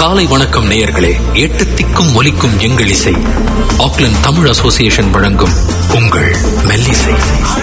காலை வணக்கம் நேயர்களே. எட்டு திக்கும் ஒலிக்கும் எங்கள் இசை. ஆக்லாந்து தமிழ் அசோசியேஷன் வழங்கும் உங்கள் மெல்லிசை.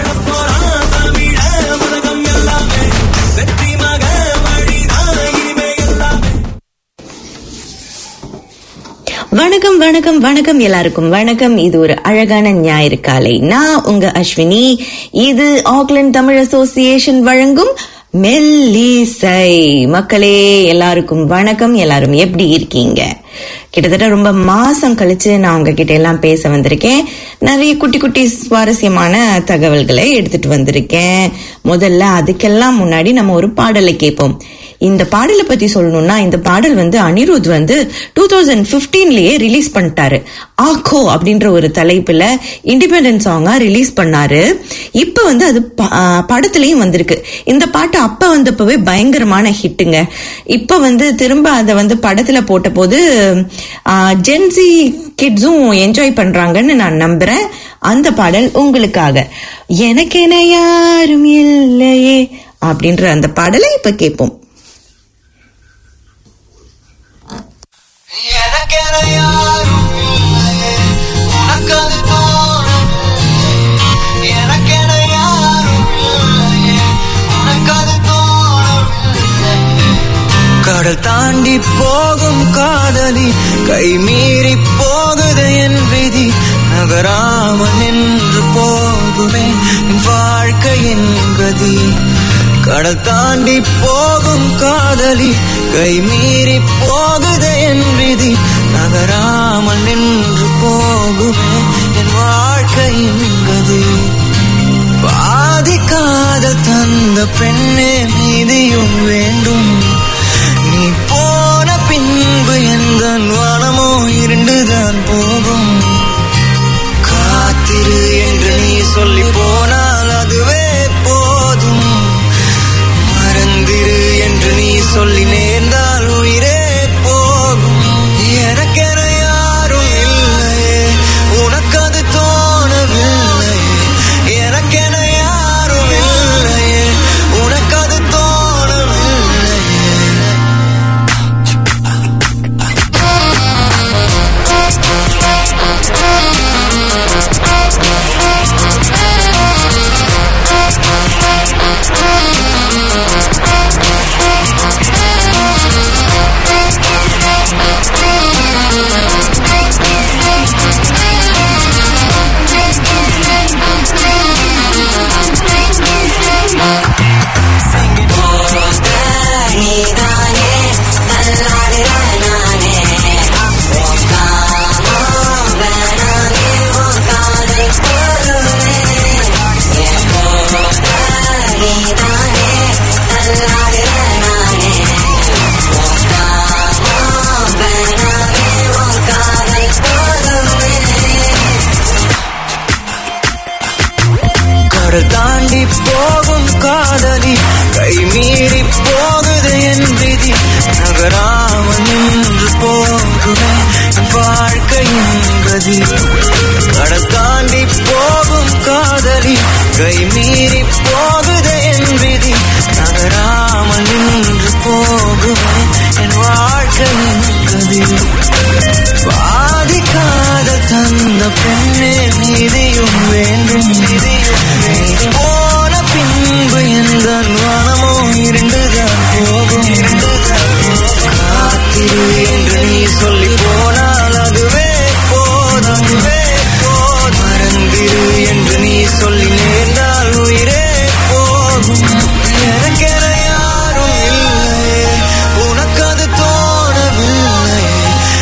வணக்கம் வணக்கம் வணக்கம் எல்லாருக்கும் வணக்கம். இது ஒரு அழகான ஞாயிறு காலை. நான் உங்க அஸ்வினி. இது ஆக்லாந்து தமிழ் அசோசியேஷன் வழங்கும் மெல்லிசை. மக்களே எல்லாருக்கும் வணக்கம். எல்லாரும் எப்படி இருக்கீங்க? கிட்டத்தட்ட ரொம்ப மாசம் கழிச்சு நான் உங்ககிட்ட எல்லாம் பேச வந்திருக்கேன். நிறைய குட்டி குட்டி சுவாரஸ்யமான தகவல்களை எடுத்துட்டு வந்திருக்கேன். முதல்ல அதுக்கெல்லாம் முன்னாடி நம்ம ஒரு பாடலை கேட்போம். இந்த பாடலை பத்தி சொல்லணும்னா, இந்த பாடல் அனிருத் 2015லயே ரிலீஸ் பண்ணிட்டாரு. ஆக்கோ அப்படின்ற ஒரு தலைப்புல இண்டிபெண்டன்ட் சாங்கா ரிலீஸ் பண்ணாரு. இப்ப அது படத்துலயும் வந்திருக்கு. இந்த பாட்டு அப்ப வந்தப்பவே பயங்கரமான ஹிட்டுங்க. இப்ப திரும்ப அதை படத்துல போட்ட போது ஜென்சி கிட்ஸும் என்ஜாய் பண்றாங்கன்னு நான் நம்புறேன். அந்த பாடல் உங்களுக்காக. எனக்கென யாரும் இல்லையே அப்படின்ற அந்த பாடலை இப்ப கேட்போம். எனக்கென யாரும் இல்லையே, உனக்கது தோணவில்லை. எனக்கென யாரும் இல்லையே, உனக்கது தோணவில்லை. கடல் தாண்டி போகும் காதலி, கை மீறி போகுது என் விதி. நகராமல் நின்று போகுமே வாழ்க்கையின் கதி. கடல் தாண்டி போகும் காதலி, கை மீறி போகுது என் விதி. நகராமல் நின்று போகுமே என் வாழ்க்கையின் கதி. பாதி காதல் தந்த பெண்ணே மீதியும் வேண்டும். நீ போன பின்பு எந்த வானமோ இருண்டுதான் போகும். காத்திரு என்று நீ சொல்லி போனால் அதுவே போதும். மறந்திரு என்று நீ சொல்லி நேர்ந்தால் உயிரே போகும். எனக்கென யாரும் இல்லையே, உனக்கது தோணவில்லை. எனக்கென யாரும் இல்லையே, உனக்கது தோணவில்லை. கடல் தாண்டி போகும் காதலி, கை மீறி போகுது என் விதி. நகராமல் நின்று போகுமே வாழ்க்கையின் கதி. கடல் தாண்டி போகும் காதலி, கை மீறி போகுது என் விதி. நகராமல் நின்று போகுமே என் வாழ்க்கையின் கதி. பாதி காதல் தந்த பெண்ணே மீதியும் வேண்டும். போன பின்பு எந்த வானமோ இருண்டுதான் போகும். காத்திரு என்று நீ சொல்லி போனால் அதுவே போதும். மறந்திரு என்று நீ சொல்லி நேர்ந்தால் உயிரே போகும். எனக்கென யாரும் இல்லையே, உனக்கது தோணவில்லை.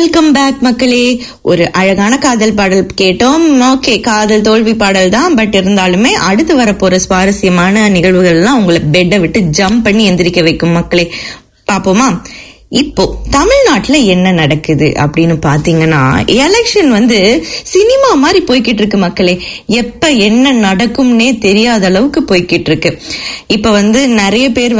வெல்கம் பேக் மக்களே. ஒரு அழகான காதல் பாடல் கேட்டோம். ஓகே, காதல் தோல்வி பாடல் தான், பட் இருந்தாலுமே அடுத்து வரப்போற சுவாரஸ்யமான நிகழ்வுகள்லாம் உங்களை பெட்டை விட்டு ஜம்ப் பண்ணி எந்திரிக்க வைக்கும் மக்களே. பாப்போமா? இப்போ தமிழ்நாட்டுல என்ன நடக்குது அப்படின்னு பாத்தீங்கன்னா, எலெக்ஷன் சினிமா மாதிரி போய்கிட்டு இருக்கு மக்களே. எப்ப என்ன நடக்கும்னே தெரியாத அளவுக்கு போய்கிட்டு இருக்கு. இப்ப நிறைய பேர்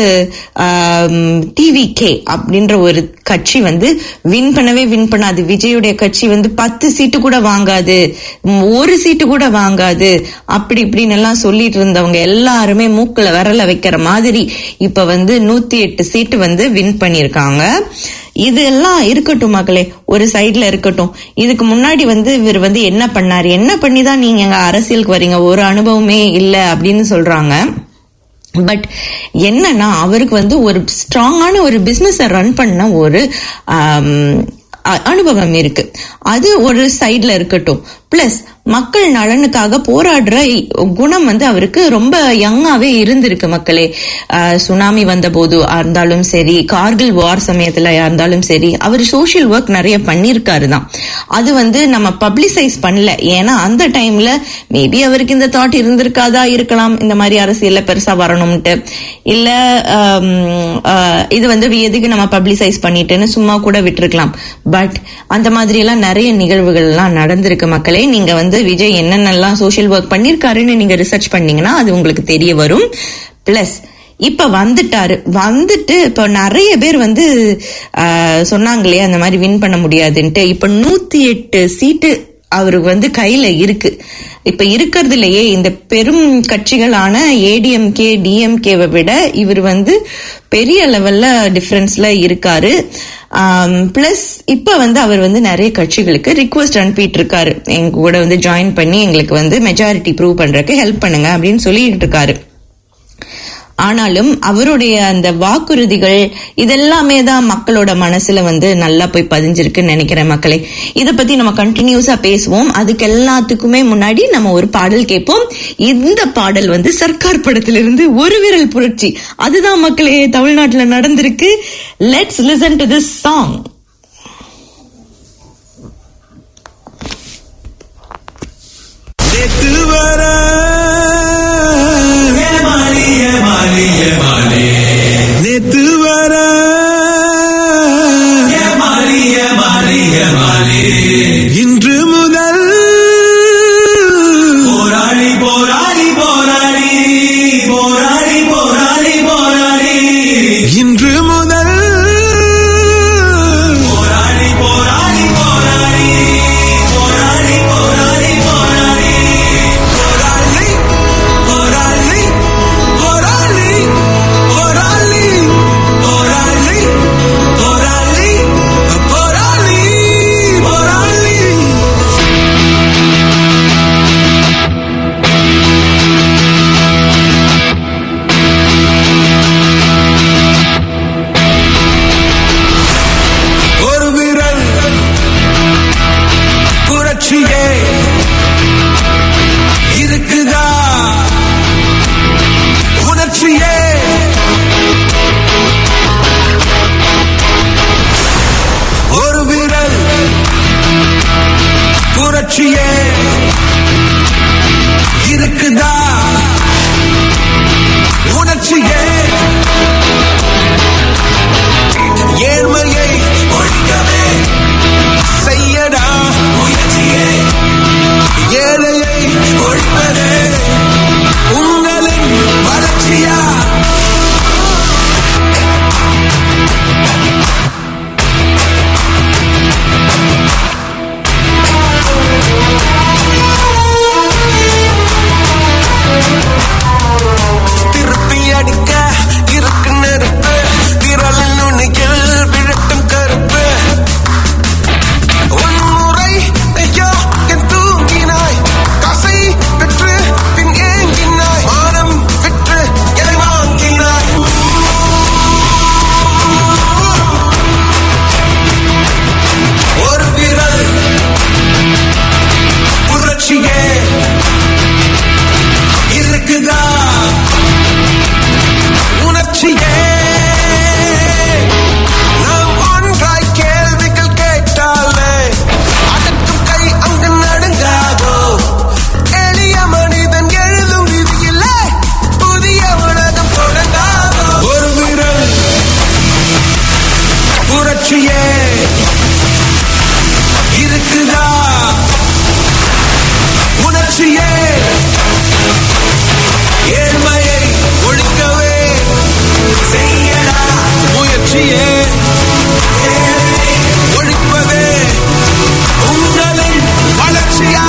டிவிகே அப்படின்ற ஒரு கட்சி வின் பண்ணாது. விஜயுடைய கட்சி 10 சீட்டு கூட வாங்காது, 1 சீட்டு கூட வாங்காது, அப்படி இப்படின்னு எல்லாம் சொல்லிட்டு இருந்தவங்க எல்லாருமே மூக்குல விரல வைக்கிற மாதிரி இப்ப 108 சீட்டு வின் பண்ணிருக்காங்க. இதெல்லாம் இருக்கட்டும் மக்களே, ஒரு சைட்ல இருக்கட்டும். இதுக்கு முன்னாடி இவர் என்ன பண்ணாரு, என்ன பண்ணிதான் நீங்க எங்க அரசியலுக்கு வரீங்க, ஒரு அனுபவமே இல்ல அப்படின்னு சொல்றாங்க. பட் என்னன்னா, அவருக்கு ஒரு ஸ்ட்ராங்கான ஒரு பிசினஸ் ரன் பண்ண ஒரு அனுபவம் இருக்கு. அது ஒரு சைட்ல இருக்கட்டும். பிளஸ் மக்கள் நலனுக்காக போராடுற குணம் அவருக்கு ரொம்ப யங்காவே இருந்திருக்கு மக்களே. சுனாமி வந்த போது இருந்தாலும் சரி, கார்கில் வார் சமயத்துல இருந்தாலும் சரி, அவர் சோசியல் ஒர்க் நிறைய பண்ணிருக்காரு தான். அது நம்ம பப்ளிசைஸ் பண்ணல. ஏன்னா அந்த டைம்ல மேபி அவருக்கு இந்த தாட் இருந்திருக்காதா இருக்கலாம், இந்த மாதிரி அரசியல்ல பெருசா வரணும்ட்டு. இல்ல இது எதுக்கு நம்ம பப்ளிசைஸ் பண்ணிட்டுன்னு சும்மா கூட விட்டுருக்கலாம். பட் அந்த மாதிரி எல்லாம் நிறைய நிகழ்வுகள் எல்லாம் நடந்திருக்கு மக்களே. நீங்க விஜய் என்னென்னலாம் சோசியல் ஒர்க் பண்ணிருக்காருன்னு நீங்க ரிசர்ச் பண்ணீங்கன்னா அது உங்களுக்கு தெரிய வரும். பிளஸ் இப்ப வந்துட்டு இப்ப நிறைய பேர் சொன்னாங்களே அந்த மாதிரி வின் பண்ண முடியாதுன்ட்டு. இப்ப 108 சீட்டு அவருக்கு கையில இருக்கு. இப்ப இருக்கிறதுலயே இந்த பெரும் கட்சிகளான ஏடிஎம்கே டிஎம்கேவை விட இவர் பெரிய லெவல்ல டிஃபரன்ஸ்ல இருக்காரு. பிளஸ் இப்ப அவர் நிறைய கட்சிகளுக்கு ரிக்வெஸ்ட் அனுப்பிட்டு இருக்காரு, எங்க கூட ஜாயின் பண்ணி எங்களுக்கு மெஜாரிட்டி ப்ரூவ் பண்றதுக்கு ஹெல்ப் பண்ணுங்க அப்படின்னு சொல்லிட்டு இருக்காரு. ஆனாலும் அவருடைய அந்த வாக்குறுதிகள் இதெல்லாமே தான் மக்களோட மனசுல நல்லா போய் பதிஞ்சிருக்குன்னு நினைக்கிறேன் மக்களே. இத பத்தி நம்ம கண்டினியூஸா பேசுவோம். அதுக்கு எல்லாத்துக்குமே முன்னாடி நம்ம ஒரு பாடல் கேட்போம். இந்த பாடல் சர்க்கார் படத்திலிருந்து ஒரு விரல் புரட்சி. அதுதான் மக்களே தமிழ்நாட்டுல நடந்திருக்கு. Let's listen to this song. நேத்து வர இன்று முதல் போராடி போராடி போராடி போராடி போராடி போராடி இன்று முதல் போராடி போராடி போராடி போராடி போராடி போராடி போராடி போராடி போராடி போராடி போராடி போராடி போராடி ஒரு விரல் புரட்சியே இருக்குதா உணர்ச்சியே ஒரு விரல் புரட்சியே இருக்குதா உணர்ச்சியே ஏழ்மையை ஒழிக்கவே செய்யடா முயற்சியே ஏழையை ஒழிப்பதே உங்களின் வளர்ச்சியா ஏழ்மையை ஒழிக்கவே செய்யடா முயற்சியே, ஒழிப்பதே உங்களின் வளர்ச்சியா.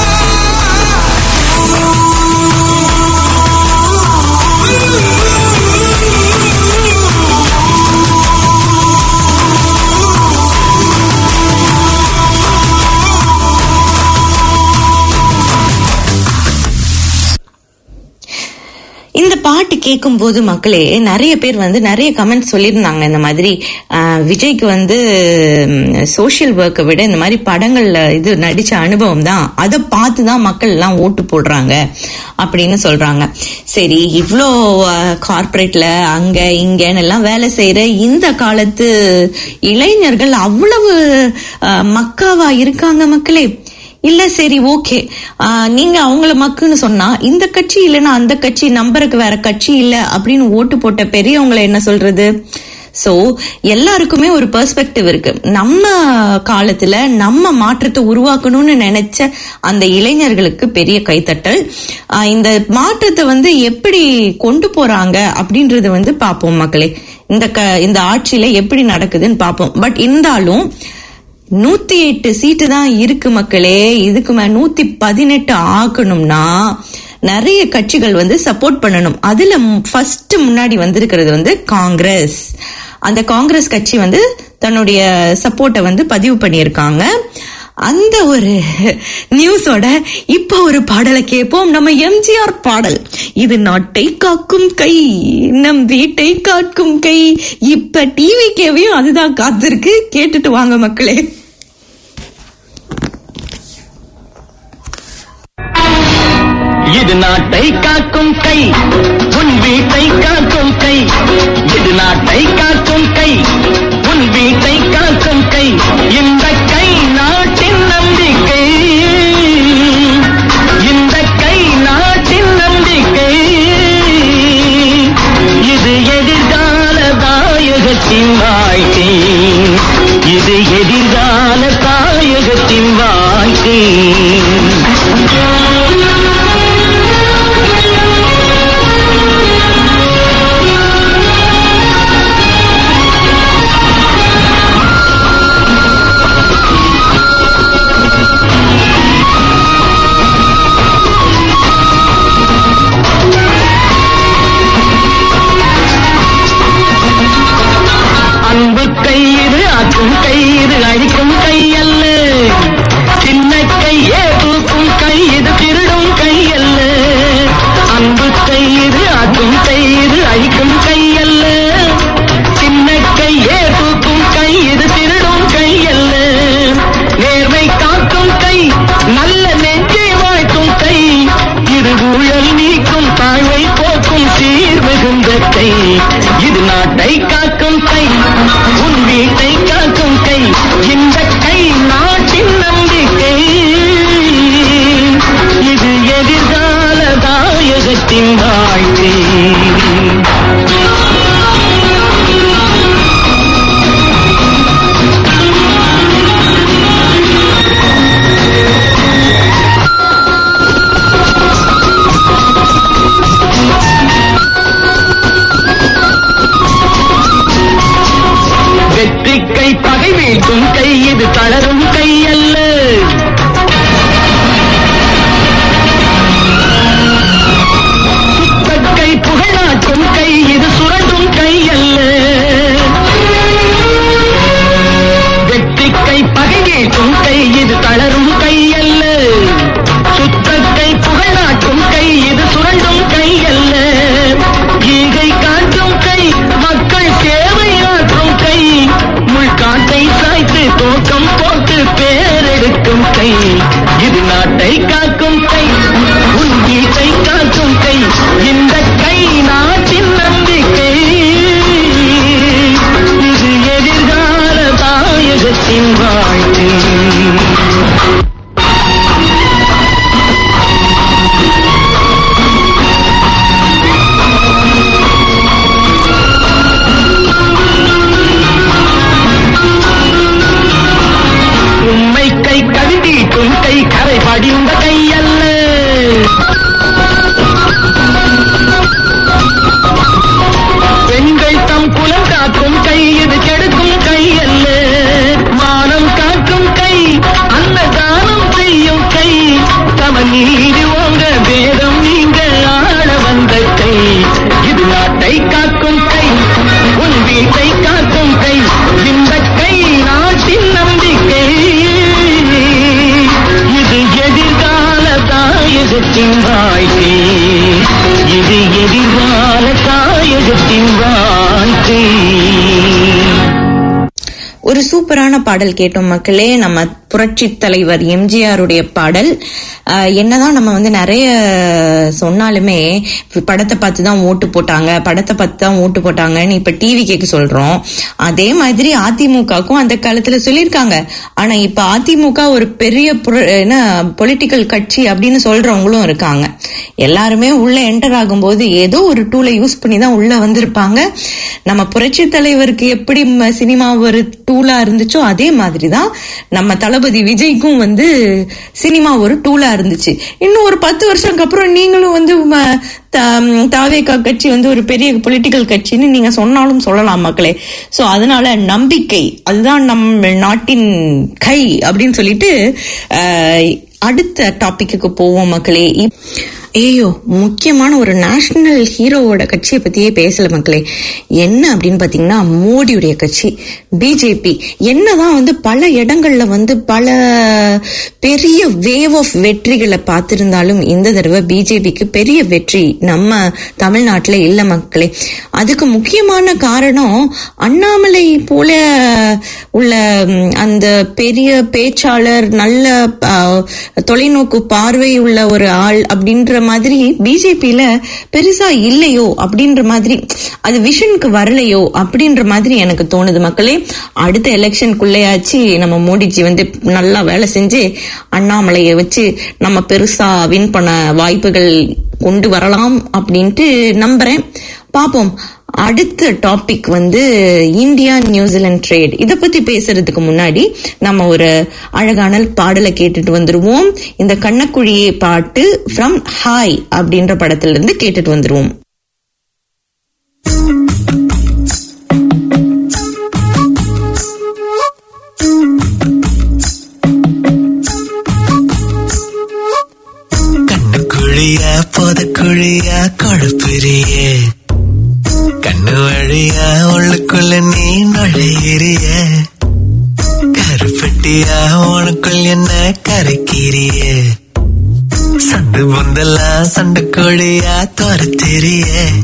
இந்த பாட்டு கேட்கும் போது மக்களே நிறைய பேர் வந்து நிறைய கமெண்ட் சொல்லியிருந்தாங்க. இந்த மாதிரி விஜய்க்கு வந்து சோஷியல் ஒர்க்கை விட இந்த மாதிரி படங்கள்ல இது நடிச்ச அனுபவம் தான், அதை பார்த்துதான் மக்கள் எல்லாம் ஓட்டு போடுறாங்க அப்படின்னு சொல்றாங்க. சரி, இவ்வளோ கார்பரேட்ல அங்க இங்கன்னு எல்லாம் வேலை செய்யற இந்த காலத்து இளைஞர்கள் அவ்வளவு மக்காவா இருக்காங்க மக்களே? இல்ல சரி ஓகே, நீங்க அவங்கள மக்குன்னு சொன்னா இந்த கட்சி இல்லைன்னா அந்த கட்சி, நம்பருக்கு வேற கட்சி இல்ல அப்படின்னு ஓட்டு போட்ட பெரியவங்களை என்ன சொல்றது? சோ எல்லாருக்குமே ஒரு பெர்ஸ்பெக்டிவ் இருக்கு. நம்ம காலத்துல நம்ம மாற்றத்தை உருவாக்கணும்னு நினைச்ச அந்த இளைஞர்களுக்கு பெரிய கைத்தட்டல். இந்த மாற்றத்தை வந்து எப்படி கொண்டு போறாங்க அப்படின்றது வந்து பாப்போம் மக்களே. இந்த ஆட்சியில எப்படி நடக்குதுன்னு பாப்போம். பட் இருந்தாலும் 108 சீட்டு தான் இருக்கு மக்களே. இதுக்கு 118 ஆக்கணும்னா நிறைய கட்சிகள் வந்து சப்போர்ட் பண்ணணும். அதுல ஃபர்ஸ்ட் முன்னாடி வந்திருக்கிறது வந்து காங்கிரஸ். அந்த காங்கிரஸ் கட்சி வந்து தன்னுடைய சப்போர்ட்டை வந்து பதிவு பண்ணியிருக்காங்க. அந்த ஒரு நியூஸோட இப்ப ஒரு பாடலை கேட்போம். நம்ம எம்ஜிஆர் பாடல். இது நாட்டை காக்கும் கை, நம் வீட்டை காக்கும் கை. இப்ப டிவி கேவையும் அதுதான் காத்திருக்கு. கேட்டுட்டு வாங்க மக்களே. இது நாட்டை காக்கும் கை, உன் வீட்டை காக்கும் கை. இது நாட்டை காக்கும் கை, உன் வீட்டை காக்கும் கை. இந்த கை நாட்டின் நம்பிக்கை, இந்த கை நாட்டின் நம்பிக்கை. இது எதிர்கால தாயகத்தின் வாழ்க்கை, இது எதிர்கால தாயகத்தின் வாழ்க்கை. மீறி உங்க வேதம் நீங்க ஆள வந்த கை, இது நாட்டை காக்கும் கை, உன் வீட்டை காக்கும் கை, இந்த கை நாட்டின் நம்பிக்கை. இது எதிர்கால தாயகத்தின் வாழ்க்கை, இது எதிர்கால தாயகத்தின் வாழ்க்கை. ஒரு சூப்பரான பாடல் கேட்டோம் மக்களே. நம்ம புரட்சி தலைவர் எம்ஜிஆருடைய பாடல். என்னதான் நம்ம நிறைய சொன்னாலுமே படத்தை பார்த்து தான் ஓட்டு போட்டாங்க, படத்தை பார்த்து தான் ஓட்டு போட்டாங்கன்னு இப்ப டிவி கேட்க சொல்றோம். அதே மாதிரி அதிமுகவுக்கும் அந்த காலத்துல சொல்லியிருக்காங்க. ஆனா இப்ப அதிமுக ஒரு பெரிய பொலிட்டிக்கல் கட்சி அப்படின்னு சொல்றவங்களும் இருக்காங்க. எல்லாருமே உள்ள என்டர் ஆகும்போது ஏதோ ஒரு டூலை யூஸ் பண்ணி தான் உள்ள வந்திருப்பாங்க. நம்ம புரட்சி தலைவருக்கு எப்படி சினிமா ஒரு டூலா இருந்துச்சோ அதே மாதிரிதான் நம்ம தளபதி விஜய்க்கும் சினிமா ஒரு டூலா இருந்துச்சு. இன்னும் ஒரு 10 வருஷத்துக்கு அப்புறம் நீங்களும் தாவேகா கட்சி ஒரு பெரிய பொலிட்டிக்கல் கட்சின்னு நீங்க சொன்னாலும் சொல்லலாம் மக்களே. சோ அதனால நம்பிக்கை அதுதான் நம்ம நாட்டின் கை அப்படின்னு சொல்லிட்டு அடுத்த டாபிக்கு போவோம் மக்களே. ஐயோ, முக்கியமான ஒரு நேஷனல் ஹீரோவோட கட்சியை பத்தியே பேசல மக்களே. என்ன அப்படின்னு பாத்தீங்கன்னா மோடியுடைய கட்சி பிஜேபி. என்னதான் பல இடங்கள்ல பல பெரிய வேவ் ஆஃப் வெற்றிகளை பார்த்திருந்தாலும் இந்த தடவை பிஜேபிக்கு பெரிய வெற்றி நம்ம தமிழ்நாட்டுல இல்ல மக்களே. அதுக்கு முக்கியமான காரணம் அண்ணாமலை போல உள்ள அந்த பெரிய பேச்சாளர், நல்ல தொலைநோக்கு பார்வை உள்ள ஒரு ஆள் அப்படின்ற மாதிரி பிஜேபியில பெருசா இல்லையோ அப்படின்ற மாதிரி, அது விஷனுக்கு வரலையோ அப்படின்ற மாதிரி எனக்கு தோணுது மக்களே. அடுத்த எலெக்ஷனுக்குள்ளேயாச்சு நம்ம மோடிஜி நல்லா வேலை செஞ்சு அண்ணாமலையை வச்சு நம்ம பெருசா வின் பண்ண வாய்ப்புகள் கொண்டு வரலாம் அப்படின்ட்டு நம்புறேன். பாப்போம். அடுத்த டாபிக் இந்தியா நியூசிலாந்து ட்ரேட். இத பத்தி பேசுறதுக்கு முன்னாடி நம்ம ஒரு அழகான பாடலை கேட்டுட்டு வந்துருவோம். இந்த கண்ணக்குழியே பாட்டு ஃப்ரம் ஹாய் அப்படின்ற படத்துல இருந்து கேட்டுட்டு வந்துருவோம். கண்ணுக்குழியா பொதக்குழியா கொழுப்பிரியே, கண்ணு வழியா உள்ளுக்குள்ள நீ நுழையிறிய, கருப்பட்டியா உனக்குள் என்ன கரைக்கிறிய, சண்டு பொந்தெல்லாம் சண்டு கோழியா துரத்திரிய.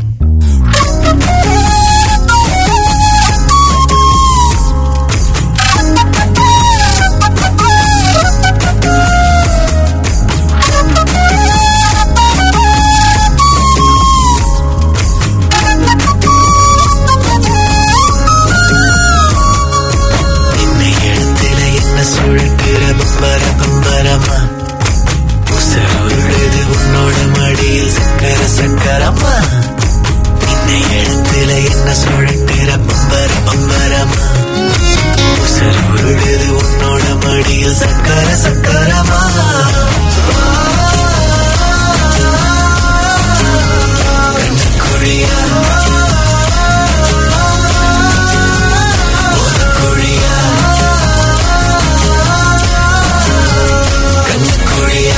சக்கரமா இந்த இடத்துல என்ன சுழட்டுற பம்பர பம்பரமா, உசர் உருடுது உன்னோட மடியில் சக்கர சக்கரமா. கண்ணுக்குழியா பொதக்குழியா, கண்ணுக்குழியா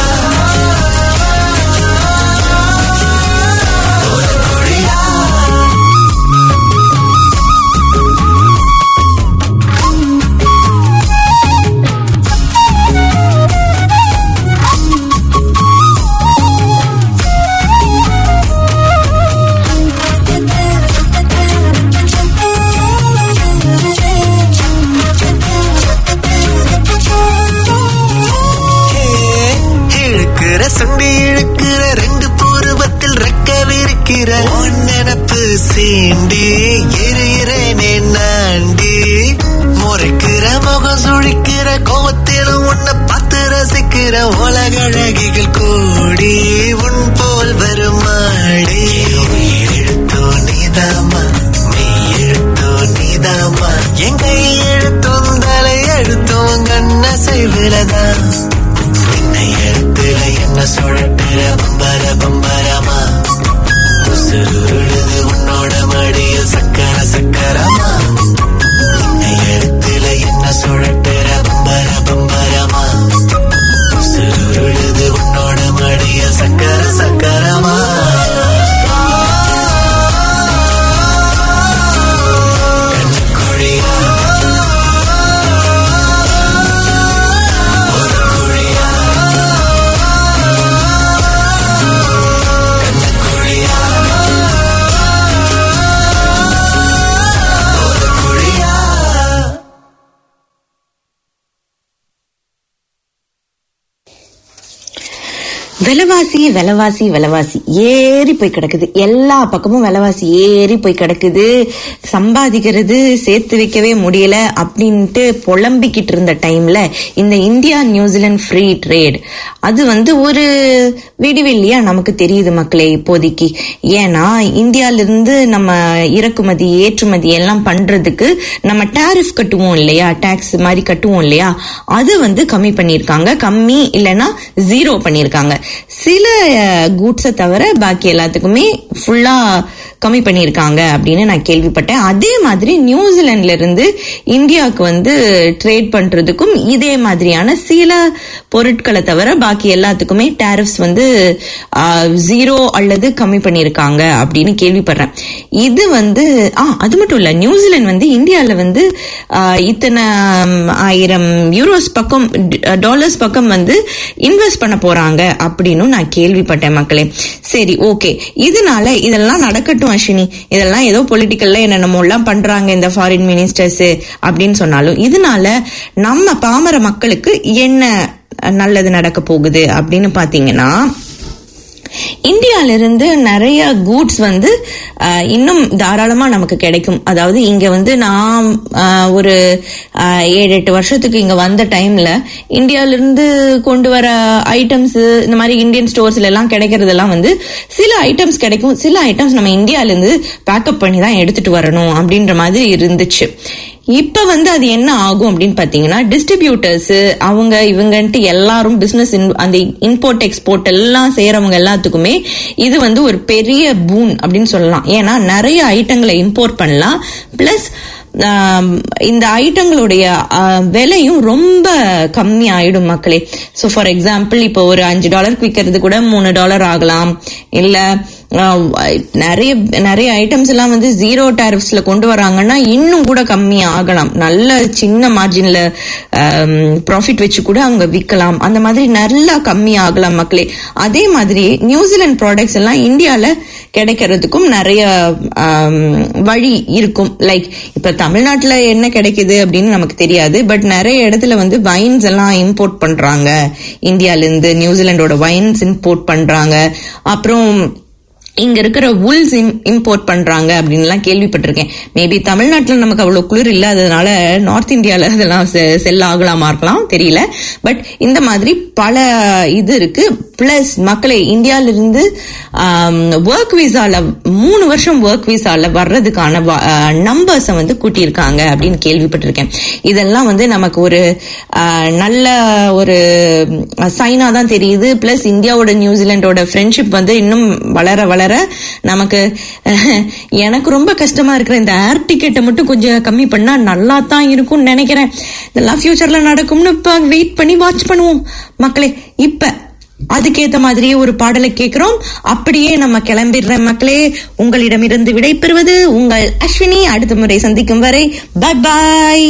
சுண்டி இழுக்கிற ரெண்டு பூர்வத்தில் ரெக்கவிருக்கிற நினப்பு சீண்டி எரிகிறேனே நாண்டி, முறைக்கிற முகம் சுழிக்கிற கோவத்திலும் உன்னை பார்த்து ரசிக்கிற உலகழகிகள் கூடி உன் போல் வருமாடி. எழுத்தோ நீதாமா நீ எழுத்தோ நீதாமா, என் கை எழுத்தும் தலை எழுத்தும் கண்ண செய்விலதான், இடத்துல என்ன சுழட்டுற பம்பர பம்பரமா, உசுருடுது உன்னோட மடியில் சக்கர சக்கரமா, இடத்துல என்ன சுழட்டுற பம்பர பம்பரமா, உசுருடுது உன்னோட விலைவாசி விலைவாசி விலைவாசி ஏறி போய் கிடக்குது. எல்லா பக்கமும் விலைவாசி ஏறி போய் கிடக்குது. சம்பாதிக்கிறது சேர்த்து வைக்கவே முடியல அப்படின்ட்டு புலம்பிக்கிட்டு இருந்த டைம்ல இந்த இந்தியா நியூசிலாந்து ஃப்ரீ ட்ரேட் அது ஒரு விடிவெள்ளியா நமக்கு தெரியுது மக்களே இப்போதைக்கு. ஏன்னா இந்தியால இருந்து நம்ம இறக்குமதி ஏற்றுமதி எல்லாம் பண்றதுக்கு நம்ம டாரிஃப் கட்டுவோம் இல்லையா, டாக்ஸ் மாதிரி கட்டுவோம் இல்லையா, அது கம்மி பண்ணிருக்காங்க. கம்மி இல்லைன்னா 0 பண்ணிருக்காங்க. சில கூட்ஸை தவிர பாக்கி எல்லாத்துக்குமே ஃபுல்லா கம்மி பண்ணிருக்காங்க அப்படின்னு நான் கேள்விப்பட்டேன். அதே மாதிரி நியூசிலாந்துல இருந்து இந்தியாவுக்கு ட்ரேட் பண்றதுக்கும் இதே மாதிரியான சில பொருட்களை தவிர பாக்கி எல்லாத்துக்குமே டாரிஃப்ஸ் 0 அல்லது கம்மி பண்ணிருக்காங்க அப்படின்னு கேள்விப்படுறேன். இது அது மட்டும் இல்ல, நியூசிலாந்து இந்தியால இத்தனை 1000 யூரோஸ் பக்கம் டாலர்ஸ் பக்கம் இன்வெஸ்ட் பண்ண போறாங்க அப்படின்னு நான் கேள்விப்பட்டேன் மக்களே. சரி, ஓகே, இதனால இதெல்லாம் நடக்கட்டும் அஸ்வினி, இதெல்லாம் ஏதோ பொலிட்டிக்கல்ல என்னென்னமோ எல்லாம் பண்றாங்க இந்த ஃபாரின் மினிஸ்டர்ஸ் அப்படின்னு சொன்னாலும் இதனால நம்ம பாமர மக்களுக்கு என்ன நல்லது நடக்க போகுது அப்படின்னு பாத்தீங்கன்னா, இந்தியால இருந்து நிறைய கூட்ஸ் இன்னும் தாராளமா நமக்கு கிடைக்கும். அதாவது இங்க நான் ஒரு 7-8 வருஷத்துக்கு இங்க வந்த டைம்ல இந்தியால இருந்து கொண்டு வர ஐட்டம்ஸ் இந்த மாதிரி இந்தியன் ஸ்டோர்ஸ்ல எல்லாம் கிடைக்கிறதெல்லாம் சில ஐட்டம்ஸ் கிடைக்கும், சில ஐட்டம்ஸ் நம்ம இந்தியால இருந்து பேக்கப் பண்ணி தான் எடுத்துட்டு வரணும் அப்படின்ற மாதிரி இருந்துச்சு. இப்ப அது என்ன ஆகும் அப்படின்னு பாத்தீங்கன்னா, டிஸ்ட்ரிபியூட்டர்ஸ் அவங்க இவங்கன்ட்டு எல்லாரும் பிசினஸ் அந்த இம்போர்ட் எக்ஸ்போர்ட் எல்லாம் செய்யறவங்க எல்லாத்துக்குமே இது ஒரு பெரிய பூன் அப்படின்னு சொல்லலாம். ஏன்னா நிறைய ஐட்டங்களை இம்போர்ட் பண்ணலாம், பிளஸ் இந்த ஐட்டங்களுடைய விலையும் ரொம்ப கம்மி ஆயிடும் மக்களே. சோ ஃபார் எக்ஸாம்பிள் இப்போ ஒரு $5 விற்கிறது கூட $3 ஆகலாம். இல்ல நிறைய ஐட்டம்ஸ் எல்லாம் 0 டாரிஃப்ஸ்ல கொண்டு வராங்கன்னா இன்னும் கூட கம்மி ஆகலாம். நல்ல சின்ன மார்ஜின்ல ப்ராஃபிட் வச்சு கூட அவங்க விற்கலாம். அந்த மாதிரி நல்லா கம்மி ஆகலாம் மக்களே. அதே மாதிரி நியூசிலாந்து ப்ராடக்ட்ஸ் எல்லாம் இந்தியால கிடைக்கிறதுக்கும் நிறைய வழி இருக்கும். லைக் இப்ப தமிழ்நாட்டுல என்ன கிடைக்குது அப்படின்னு நமக்கு தெரியாது, பட் நிறைய இடத்துல வைன்ஸ் எல்லாம் இம்போர்ட் பண்றாங்க. இந்தியால இருந்து நியூசிலாண்டோட வைன்ஸ் இம்போர்ட் பண்றாங்க. அப்புறம் இங்க இருக்கிற வூல்ஸ் இம்போர்ட் பண்றாங்க அப்படின்னு எல்லாம் கேள்விப்பட்டிருக்கேன். மேபி தமிழ்நாட்டுல நமக்கு அவ்வளவு குளிர் இல்லாததுனால நார்த் இந்தியால அதெல்லாம் செல் ஆகலாமா இருக்கலாம், தெரியல. பட் இந்த மாதிரி பல இது இருக்கு. பிளஸ் மக்களை இந்தியால இருந்து ஒர்க் விசால 3 வருஷம் ஒர்க் விசால வர்றதுக்கான நம்பர்ஸ் கூட்டியிருக்காங்க அப்படின்னு கேள்விப்பட்டிருக்கேன். இதெல்லாம் நமக்கு ஒரு நல்ல ஒரு சைனா தான் தெரியுது. பிளஸ் இந்தியாவோட நியூசிலாண்டோட ஃப்ரெண்ட்ஷிப் இன்னும் வளர வளர நமக்கு எனக்கு ரொம்ப கஷ்டமா இருக்கிற இந்த ஏர் டிக்கெட்டை மட்டும் கொஞ்சம் கம்மி பண்ணா நல்லா தான் இருக்கும்னு நினைக்கிறேன். இதெல்லாம் ஃபியூச்சர்ல நடக்கும்னு இப்ப வெயிட் பண்ணி வாட்ச் பண்ணுவோம் மக்களே. இப்ப அதுக்கேத்த மாதிரியே ஒரு பாடலை கேட்கிறோம். அப்படியே நம்ம கிளம்பிடுற மக்களே. உங்களிடமிருந்து விடை பெறுவது உங்கள் அஸ்வினி. அடுத்த முறை சந்திக்கும் வரை பை பாய்.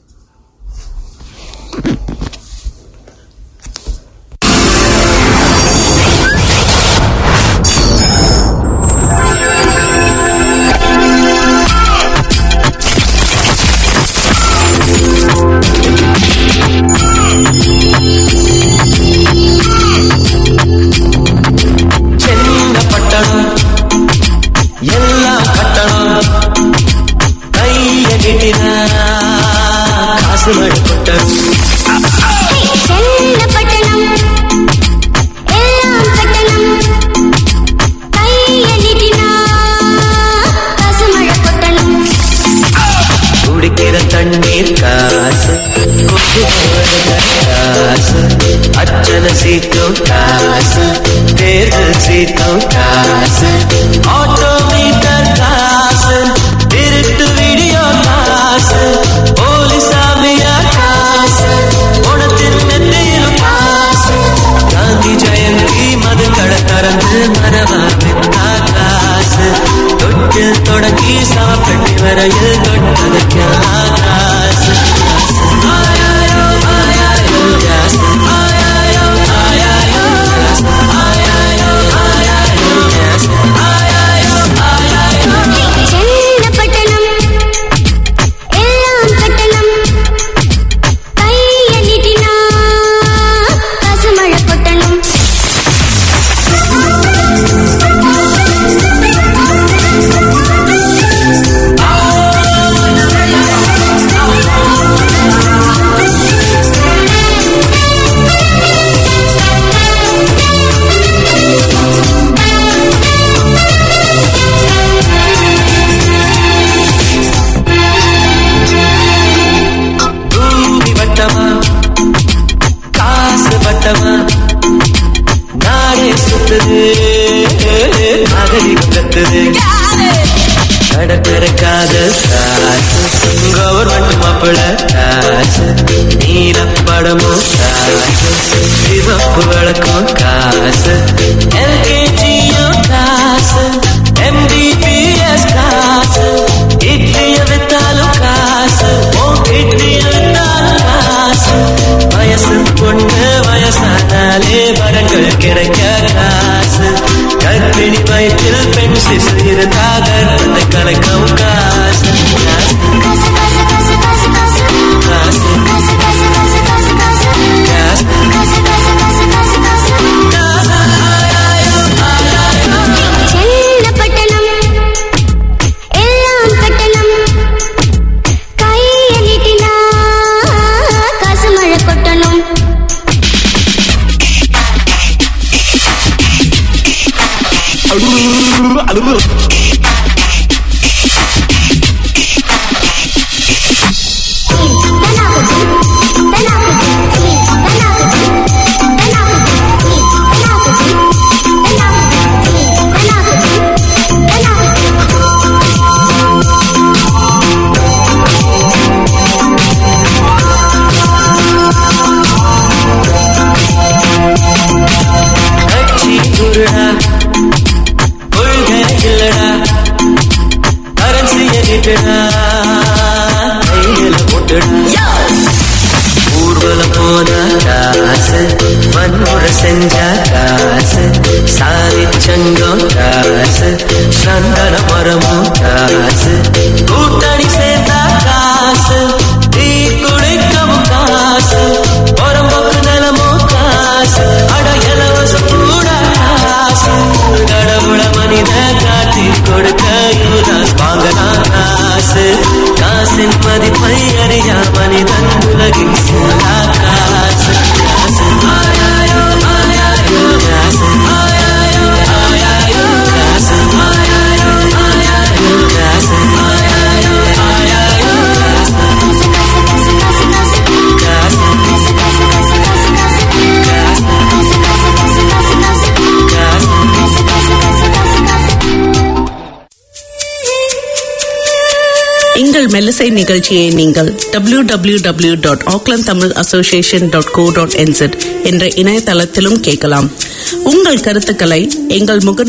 தொடங்கி சாப்பிட்டு வரையில் தொட்டதற்கு கத்துது நாகரிகம் கத்துது கடற்கரை காதல் காசு கவர்மெண்ட் மாப்பிள காசு நீல படமும் காசு சிவப்பு விளக்கும் காசு எல்கேஜியும் காசு MBBS காசு இட்லிய வித்தாலும் காசு இட்லிய வித்தாலும் காசு வயசு பொண்ணு வயசானாலே வரங்கள் கிடைக்க காசு கர்ப்பிணி வயிற்றில் பெண் சிசு இருந்தாக கலைக்கும் காசு ஊர்வலம் போன காசு வன்முறை செஞ்ச காசு சாதி சங்கம் காசு சந்தன மரமும் காசு கூட்டணி சேர்ந்த காசு தீ குளிக்கவும் காசு உடம்புக்கு நிலமும் காசு அட இலவசம் கூட காசு கடவுள மனித காட்டி கொடுக்க யூதாஸ் வாங்கலாம் காசு காசின் மதிப்பை அறியா மனிதன் உலகின் சிறா காசு காசு ஆயாயோ ஆயாயோ காசு ஆயாயோ ஆயாயோ காசு ஆயாயோ ஆயாயோ காசு ஆயாயோ ஆயாயோ காசு எங்கள் மெல்லிசை நிகழ்ச்சியை நீங்கள் www.aucklandtamilassociation.co.nz என்ற இணையதளத்திலும் கேட்கலாம். உங்கள் கருத்துக்களை எங்கள் முகநூல்